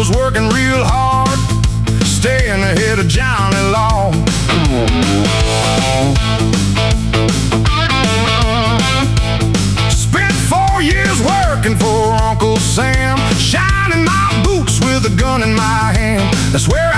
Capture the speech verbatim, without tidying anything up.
was working real hard, staying ahead of Johnny Law. Spent four years working for Uncle Sam, shining my boots with a gun in my hand. That's where